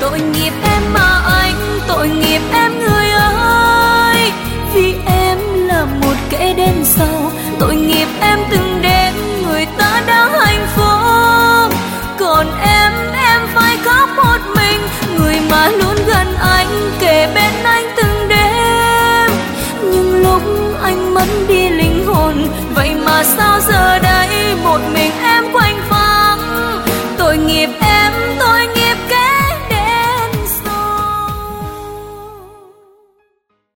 Tội nghiệp em mà anh, tội nghiệp em người ơi, vì em là một kẻ đến sau. Tội nghiệp